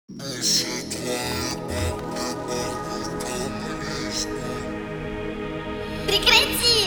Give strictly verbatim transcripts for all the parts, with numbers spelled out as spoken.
Прекрати!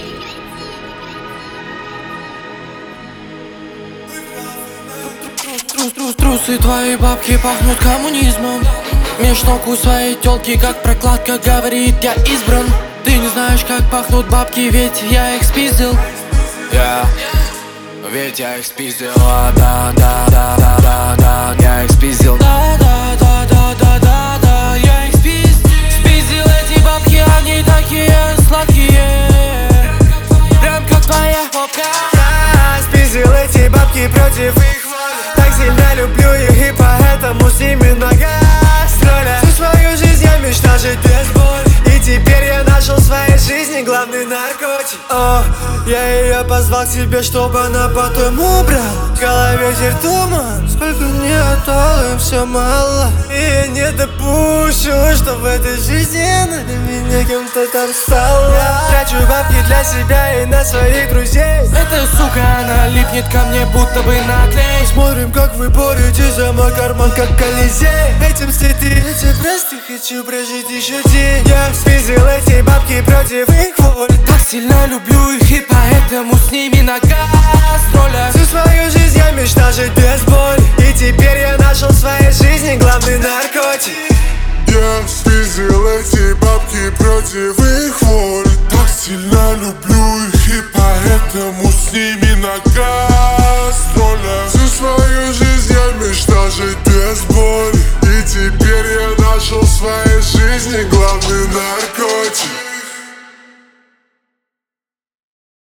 Трус, трус, трусы, твои бабки пахнут коммунизмом. Меж ног у своей тёлки, как прокладка, говорит, я избран. Ты не знаешь, как пахнут бабки, ведь я их спиздил. Я, ведь я их спиздил. А, да, да, да, да, да, да, я их спиздил. Да, да, да, да, да, да, да, я их спиздил. Спиздил эти бабки, они такие сладкие, прям как твоя попка. Я спиздил эти бабки против их воли. Так сильно люблю их, и поэтому с ними на гастролях. Всю свою жизнь я мечтал жить без боли, и теперь я нашел в своей жизни главный наркотик. О, я ее позвал к себе, чтобы она потом убрала. В голове теперь туман, сколько не отдал, им все мало. И я не допущу, что в этой жизни она для меня кем-то там стала. Трачу бабки для себя и на своих друзей. Эта сука, она липнет ко мне, будто бы на клей. Смотрим, как вы боретесь за мой карман, как Колизей. Этим стыд и эти просто хочу прожить еще день. Я спиздил эти бабки против их воли. Так сильно люблю их, и поэтому с ними на гастролях. Всю свою жизнь я мечтал жить без боли, и теперь я нашел в своей жизни главный наркотик. Я спиздил эти бабки против их воли. Так сильно люблю их, и поэтому с ними на гастролях. Всю свою жизнь я мечтал жить без боли, и теперь я нашел в своей жизни главный наркотик.